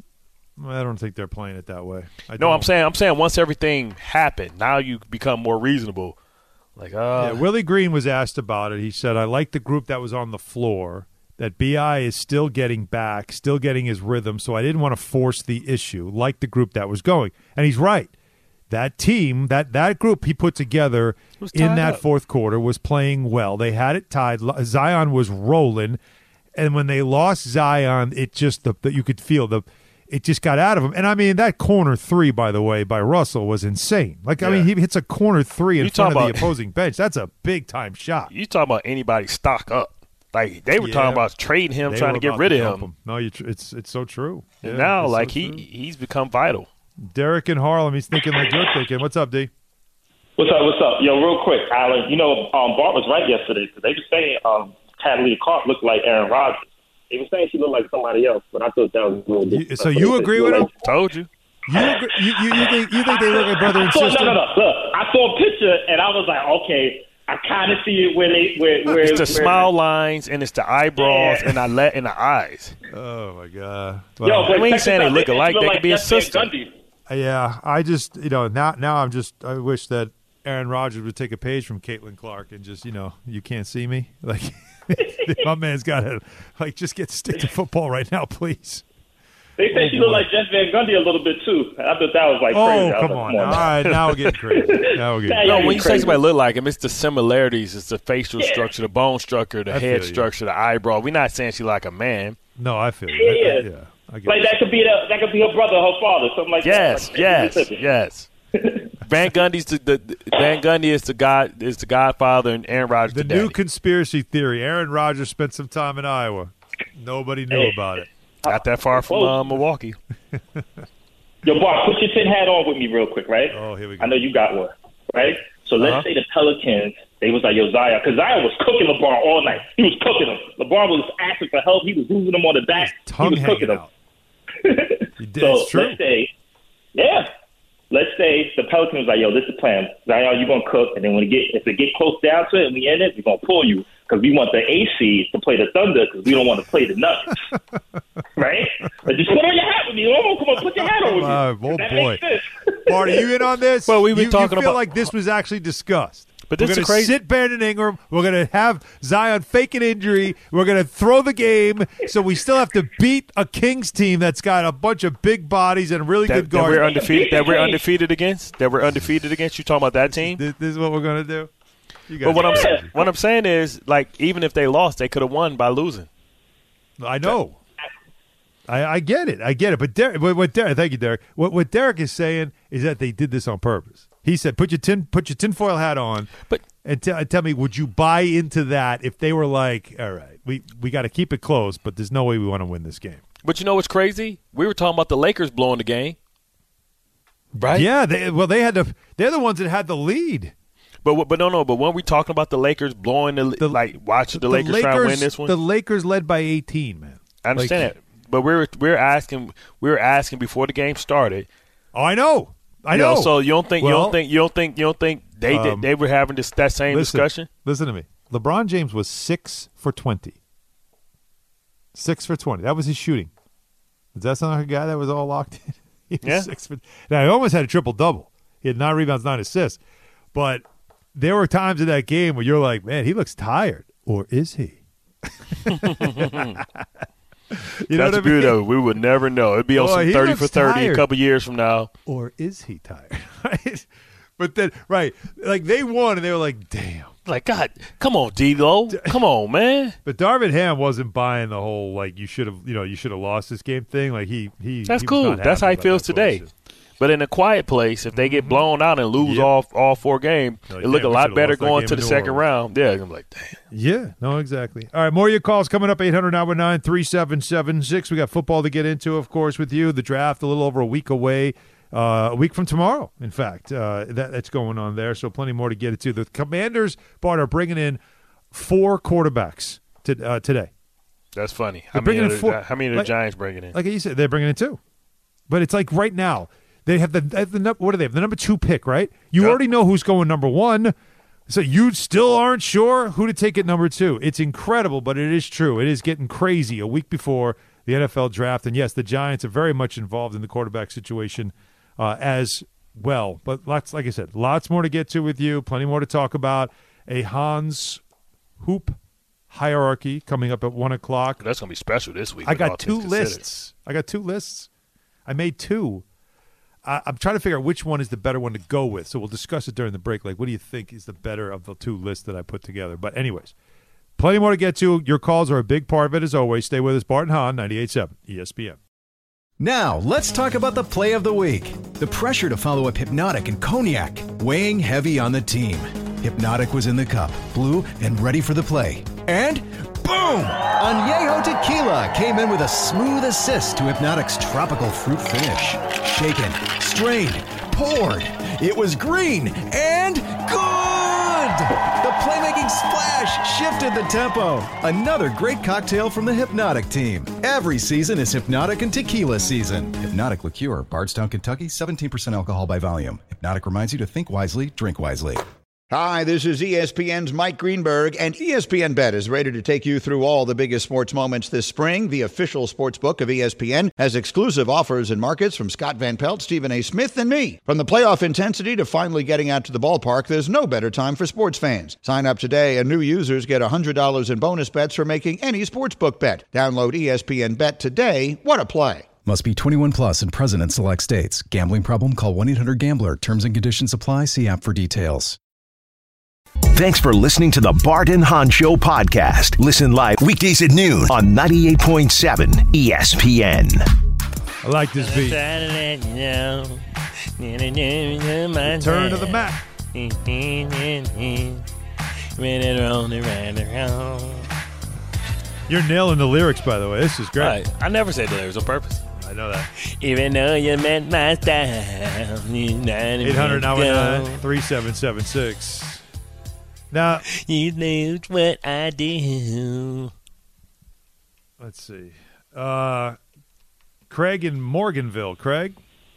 I don't think they're playing it that way. I no, don't. I'm saying, I'm saying, once everything happened, now you become more reasonable. Like, uh, yeah, Willie Green was asked about it. He said, "I like the group that was on the floor. That B I is still getting back, still getting his rhythm. So I didn't want to force the issue, like the group that was going." And he's right. That team, that that group he put together in that up. fourth quarter was playing well. They had it tied. Zion was rolling, and when they lost Zion, it just the you could feel the. It just got out of him. And, I mean, that corner three, by the way, by Russell was insane. Like, yeah. I mean, he hits a corner three in you front of about, the opposing bench. That's a big-time shot. You talking about anybody stock up. Like, they were yeah. talking about trading him, trying to get rid to of him. him. No, you tr- it's it's so true. And yeah, now, like, so he true. he's become vital. Derek in Harlem, he's thinking like you're thinking. What's up, D? What's up, what's up? Yo, real quick, Alan, you know, um, Bart was right yesterday. Because they were saying um, Catalina Clark looked like Aaron Rodgers. They were saying she looked like somebody else, but I thought that was a little different. So you agree with him? Like, told you. You, agree, you, you, you, think, you think they look like brother and saw, sister? No, no, no. Look, I saw a picture, and I was like, okay, I kind of see it where they where, where it's the where, smile lines and it's the eyebrows yeah. and I let in the eyes. Oh my god! Well, Yo, but we ain't saying they look alike. They, they like could be a sister. Yeah, I just you know now now I'm just I wish that Aaron Rodgers would take a page from Caitlin Clark and just you know you can't see me like my man's got to like just get stick to football right now, please. They say Oh, she looked boy. like Jeff Van Gundy a little bit too. I thought that was like Oh, crazy. I was come like, on. All right, now we're getting crazy. Now we're getting Now No, you're when you say crazy. somebody look like him, it's the similarities. It's the facial Yeah. structure, the bone structure, the I head feel you. structure, the eyebrow. We're not saying she like a man. No, I feel Yeah, you. I- yeah. yeah. I get Like it. that could be the, that could be her brother, her father, something like Yes, that. Like, yes, Mississippi. yes. Van Gundy's the, the, the Van Gundy is the god is the godfather, and Aaron Rodgers The the new daddy. conspiracy theory. Aaron Rodgers spent some time in Iowa. Nobody knew Hey. about it. Not that far from uh, Milwaukee. Yo, Bart, put your tin hat on with me real quick, right? Oh, here we go. I know you got one, right? So let's Uh-huh. say the Pelicans, they was like, yo, Zion, because Zion was cooking LeBron all night. He was cooking him. LeBron was asking for help. He was losing him on the back. He Tongue was cooking hanging him. out. You did. So It's true. let's say, yeah, let's say the Pelicans was like, yo, this is the plan. Zion, you're going to cook, and then when it get, if it get close down to it and we end it, we're going to pull you because we want the A C to play the Thunder because we don't want to play the Nuggets. Right? But just put on your hat with me. Oh, come on, put your hat on with me. Uh, oh, That boy. makes sense. Bart, are you in on this? Well, we've been you, talking you feel about- like this was actually discussed. But We're this is going to crazy- sit Brandon Ingram. We're going to have Zion fake an injury. We're going to throw the game. So we still have to beat a Kings team that's got a bunch of big bodies and really That, good that guards. we're undefeated. That we're undefeated against. That we're undefeated against. You talking about that team? This, this is what we're going to do. You guys But what I'm Yeah. saying, what I'm saying is, like, even if they lost, they could have won by losing. I know. I, I get it. I get it. But Derek, what, what Derek, thank you, Derek. What, what Derek is saying is that they did this on purpose. He said, "Put your tin, put your tinfoil hat on." But and t- tell me, would you buy into that if they were like, "All right, we we got to keep it close, but there's no way we want to win this game." But you know what's crazy? We were talking about the Lakers blowing the game, right? Yeah. They, well, they had to. They're the ones that had the lead. But but no no. But when we talking about the Lakers blowing the, The- like watching the, Lakers, try to win this one, The Lakers led by eighteen, man. I understand Like- that. But we were we were asking we were asking before the game started. Oh, I know. I You know. So you don't think you Well, don't think you don't think you don't think they um, did, they were having this that same listen, discussion? Listen to me. LeBron James was six for twenty. Six for twenty. That was his shooting. Does that sound like a guy that was all locked in? He was Yeah. Six for, now, he almost had a triple-double. He had nine rebounds, nine assists. But there were times in that game where you're like, man, he looks tired. Or is he? You know That's what the I mean? beauty of it. We would never know. It'd be on Boy, some he thirty looks for thirty tired. a couple years from now. Or is he tired? Right? But then, right, like they won and they were like, damn. Like, God, come on, D-Lo. Come on, man. But Darvin Ham wasn't buying the whole like you should have you know you should have lost this game thing. Like he he That's he was cool. not That's happy how he about feels that today. bullshit. But in a quiet place, if they get blown out and lose Yep. all all four games, Like, it look damn, a we lot should've better lost that going game to in the New second Orleans. round. Yeah, I'm like, damn. Yeah, no, exactly. All right, more of your calls coming up. eight hundred nine one nine three seven seven six. We got football to get into, of course, with you. The draft a little over a week away. Uh, a week from tomorrow, in fact, uh, that, that's going on there. So plenty more to get into. The Commanders, Bart, are bringing in four quarterbacks to, uh, today. That's funny. They're How many, bringing are in the, four- how many are the like- Giants bringing in? Like you said, they're bringing in two. But it's like right now, they have the, they have the num- what do they have? The number two pick, right? You Yep. already know who's going number one. So you still aren't sure who to take at number two. It's incredible, but it is true. It is getting crazy a week before the N F L draft. And yes, the Giants are very much involved in the quarterback situation uh, as well. But lots, like I said, lots more to get to with you. Plenty more to talk about. A Hans Hoop hierarchy coming up at one o'clock. That's gonna be special this week. I with all got two things considered. lists. I got two lists. I made two. I, I'm trying to figure out which one is the better one to go with. So we'll discuss it during the break. Like, what do you think is the better of the two lists that I put together? But anyways, plenty more to get to. Your calls are a big part of it, as always. Stay with us. Bart and Hahn, ninety-eight point seven E S P N. Now, let's talk about the play of the week. The pressure to follow up Hypnotic and Cognac, weighing heavy on the team. Hypnotic was in the cup, blue, and ready for the play. And boom! Añejo Tequila came in with a smooth assist to Hypnotic's tropical fruit finish. Shaken, strained, poured. It was green and good! The playmaking splash shifted the tempo. Another great cocktail from the Hypnotic team. Every season is Hypnotic and Tequila season. Hypnotic Liqueur, Bardstown, Kentucky, seventeen percent alcohol by volume. Hypnotic reminds you to think wisely, drink wisely. Hi, this is E S P N's Mike Greenberg, and E S P N Bet is ready to take you through all the biggest sports moments this spring. The official sports book of E S P N has exclusive offers and markets from Scott Van Pelt, Stephen A. Smith, and me. From the playoff intensity to finally getting out to the ballpark, there's no better time for sports fans. Sign up today, and new users get one hundred dollars in bonus bets for making any sportsbook bet. Download E S P N Bet today. What a play. Must be twenty-one plus and present in select states. Gambling problem? Call one eight hundred gambler. Terms and conditions apply. See app for details. Thanks for listening to the Bart and Hahn Show podcast. Listen live weekdays at noon on ninety-eight point seven E S P N. I like this beat. Turn to the map. You're nailing the lyrics, by the way. This is great. Right. I never say the lyrics on purpose. I know that. Even though you meant my style. eight hundred nine one nine three seven seven six. Now, you knew what I do. Let's see. Uh, Craig in Morganville. Craig?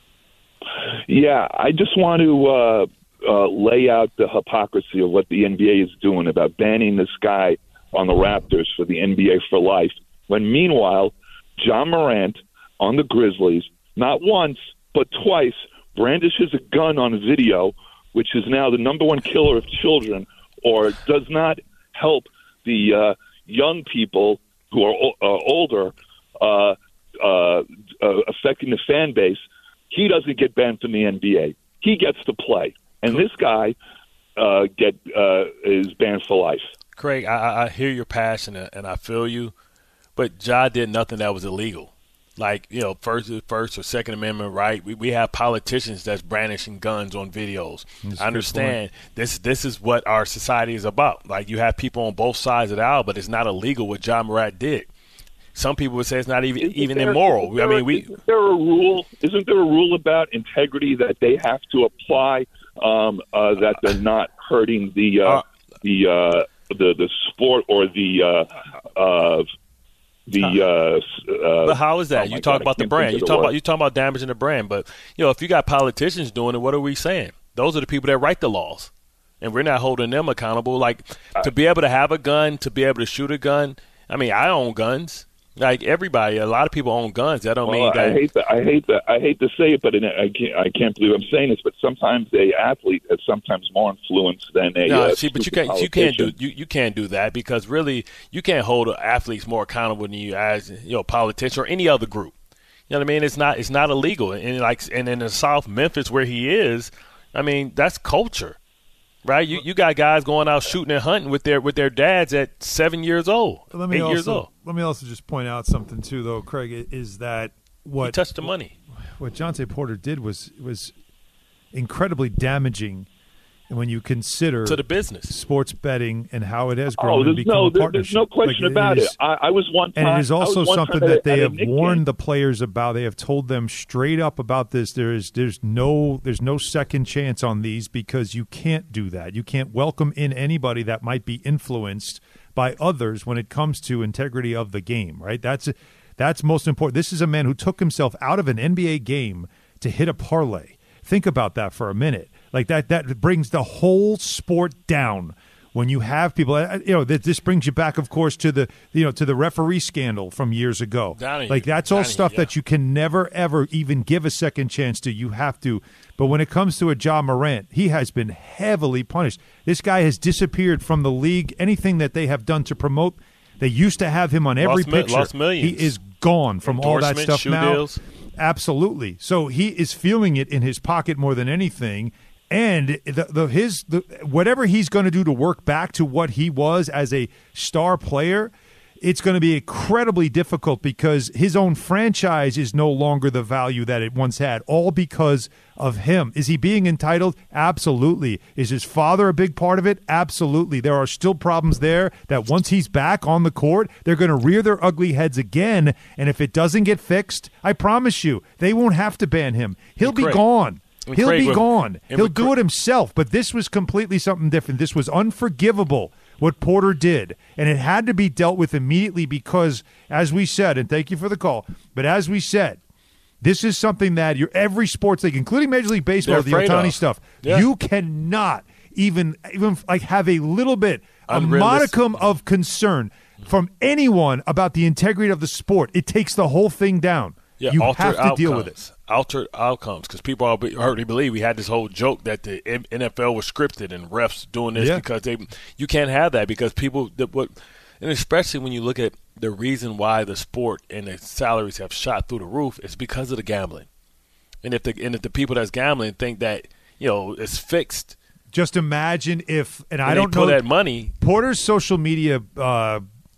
Yeah, I just want to uh, uh, lay out the hypocrisy of what the N B A is doing about banning this guy on the Raptors for the N B A for life. When meanwhile, John Morant on the Grizzlies, not once, but twice, brandishes a gun on video, which is now the number one killer of children, or does not help the uh, young people who are uh, older, uh, uh, uh, affecting the fan base. He doesn't get banned from the N B A. He gets to play. And this guy uh, get uh, is banned for life. Craig, I, I hear your passion and I feel you, but Ja did nothing that was illegal. Like, you know, first, first or Second Amendment right. We we have politicians that's brandishing guns on videos. That's I understand this. This is what our society is about. Like, you have people on both sides of the aisle, but it's not illegal what Ja Morant did. Some people would say it's not even Isn't even there, immoral. I mean, we. Isn't there a rule? Isn't there a rule about integrity that they have to apply? Um, uh, that they're not hurting the uh, uh, the uh, the the sport or the uh, uh, the. Uh, uh, but how is that? oh you talk God, about the brand. You talk about you talk about damaging the brand. But you know, if you got politicians doing it, what are we saying? Those are the people that write the laws, and we're not holding them accountable. Like to be able to have a gun, to be able to shoot a gun. I mean, I own guns. Like everybody, a lot of people own guns. That don't well, mean that. I hate that. I hate that. I hate to say it, but in, I can't. I can't believe I'm saying this. But sometimes a athlete has sometimes more influence than a. No, uh, see, but you can't. You can't do. You, you can't do that because really, you can't hold athletes more accountable than you as you know politicians or any other group. You know what I mean? It's not. It's not illegal. And like, and in the South, Memphis, where he is, I mean, that's culture. Right, you you got guys going out shooting and hunting with their with their dads at seven years old, let me eight also, years old. Let me also just point out something too, though, Craig, is that what he touched the money. What Jonte Porter did was was incredibly damaging, and when you consider to the business, sports betting, and how it has grown Oh, and there's become no, a there, partnership. there's no question Like, about is, it. I, I was one time, and it is also I was one something time that at, they at have a Knicks warned game. the players about. They have told them straight up about this. There is there's no there's no second chance on these because you can't do that. You can't welcome in anybody that might be influenced by others when it comes to integrity of the game. Right? That's that's most important. This is a man who took himself out of an N B A game to hit a parlay. Think about that for a minute. Like that that brings the whole sport down. When you have people, you know, this brings you back, of course, to the you know to the referee scandal from years ago. Down like that's all stuff yeah. that you can never ever even give a second chance to. You have to. But when it comes to a Ja Morant, he has been heavily punished. This guy has disappeared from the league. Anything that they have done to promote, they used to have him on every Lost mi- picture. lost millions. He is gone from all that Endorsements, stuff shoe now. deals. Absolutely. So he is feeling it in his pocket more than anything. And the, the his the, whatever he's going to do to work back to what he was as a star player, it's going to be incredibly difficult because his own franchise is no longer the value that it once had, all because of him. Is he being entitled? Absolutely. Is his father a big part of it? Absolutely. There are still problems there that once he's back on the court, they're going to rear their ugly heads again. And if it doesn't get fixed, I promise you, they won't have to ban him. He'll be Craig, gone. and He'll Craig, be with- gone. and He'll with do it himself. But this was completely something different. This was unforgivable, what Porter did. And it had to be dealt with immediately because, as we said, and thank you for the call, but as we said, this is something that your every sports league, including Major League Baseball, They're the afraid Ohtani of. stuff, Yeah. you cannot even even like have a little bit, a Unrealistic. modicum of concern from anyone about the integrity of the sport. It takes the whole thing down. Yeah, you altered have to outcomes, deal with it. Altered outcomes, because people already believe we had this whole joke that the N F L was scripted and refs doing this Yeah. because they. You can't have that because people. The, what And especially when you look at the reason why the sport and the salaries have shot through the roof, it's because of the gambling. And if the and if the people that's gambling think that, you know, it's fixed. Just imagine if, and I they don't pull know that money. Porter's social media uh,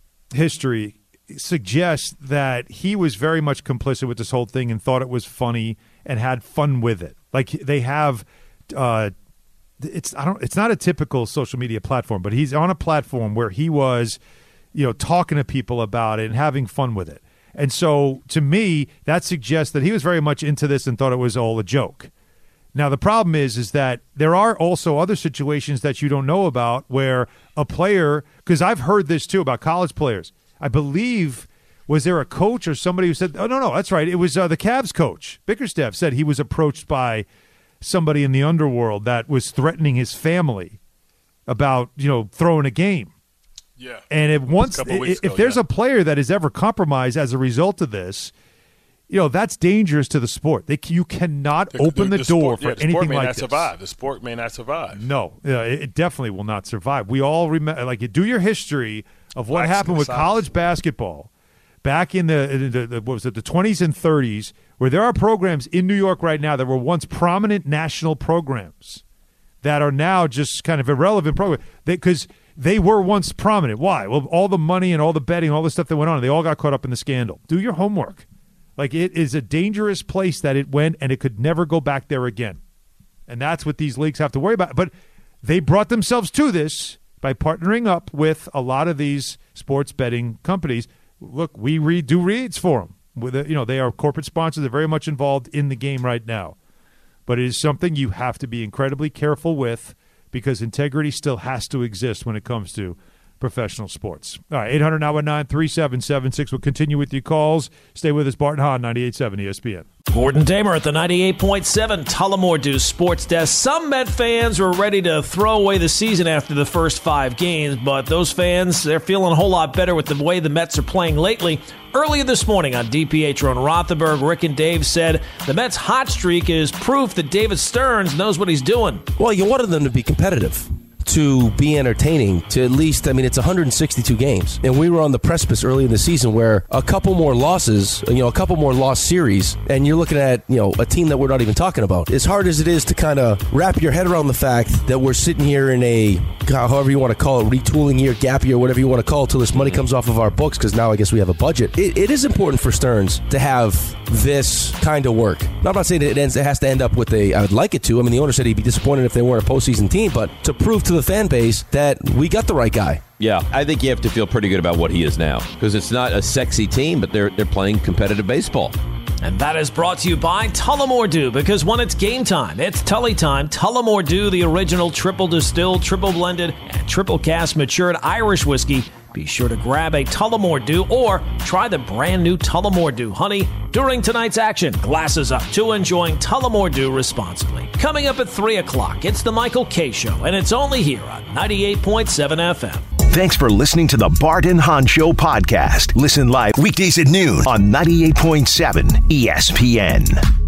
history suggests that he was very much complicit with this whole thing and thought it was funny and had fun with it. Like they have, uh, it's I don't, it's not a typical social media platform, but he's on a platform where he was, you know, talking to people about it and having fun with it. And so, to me, that suggests that he was very much into this and thought it was all a joke. Now, the problem is, is that there are also other situations that you don't know about where a player, because I've heard this too about college players. I believe, was there a coach or somebody who said, oh, no, no, that's right. It was uh, the Cavs coach, Bickerstaff, said he was approached by somebody in the underworld that was threatening his family about, you know, throwing a game. Yeah. And if once if, ago, if there's yeah. a player that is ever compromised as a result of this, you know, that's dangerous to the sport. They, you cannot The- open the, the door sport, for yeah, the anything sport may like not this. survive. The sport may not survive. No, uh, it it definitely will not survive. We all remember, like, you do your history of what Blacks happened in the with South. college basketball back in the, in the, the what was it, the twenties and thirties, where there are programs in New York right now that were once prominent national programs that are now just kind of irrelevant programs because they, they were once prominent. Why? Well, all the money and all the betting, all the stuff that went on, they all got caught up in the scandal. Do your homework. Like, it is a dangerous place that it went, and it could never go back there again. And that's what these leagues have to worry about. But they brought themselves to this by partnering up with a lot of these sports betting companies. Look, we read, do reads for them. With a, you know, they are corporate sponsors. They're very much involved in the game right now. But it is something you have to be incredibly careful with because integrity still has to exist when it comes to professional sports. All right, eight hundred nine one nine three seven seven six. We'll continue with your calls. Stay with us, Barton Hahn, ninety-eight point seven E S P N. Gordon Damer at the ninety-eight point seven Tullamore Dew Sports Desk. Some Met fans were ready to throw away the season after the first five games, but those fans, they're feeling a whole lot better with the way the Mets are playing lately. Earlier this morning on D P H Ron Rothenberg, Rick and Dave said the Mets' hot streak is proof that David Stearns knows what he's doing. Well, you wanted them to be competitive, to be entertaining, to at least, I mean, it's one hundred sixty-two games. And we were on the precipice early in the season where a couple more losses, you know, a couple more lost series, and you're looking at, you know, a team that we're not even talking about. As hard as it is to kind of wrap your head around the fact that we're sitting here in a, however you want to call it, retooling year, gap year, whatever you want to call it, till this money comes off of our books, because now I guess we have a budget. It, it is important for Stearns to have this kind of work. Now, I'm not saying that it, ends, it has to end up with a, I would like it to. I mean, the owner said he'd be disappointed if they weren't a postseason team, but to prove to the fan base that we got the right guy. Yeah, I think you have to feel pretty good about what he is now because it's not a sexy team, but they're they're playing competitive baseball. And that is brought to you by Tullamore Dew, because when it's game time, it's Tully time. Tullamore Dew, the original triple distilled, triple blended, and triple cast matured Irish whiskey. Be sure to grab a Tullamore Dew or try the brand new Tullamore Dew Honey during tonight's action. Glasses up to enjoying Tullamore Dew responsibly. Coming up at three o'clock, it's the Michael K. Show, and it's only here on ninety-eight point seven F M. Thanks for listening to the Bart and Hahn Show podcast. Listen live weekdays at noon on ninety-eight point seven E S P N.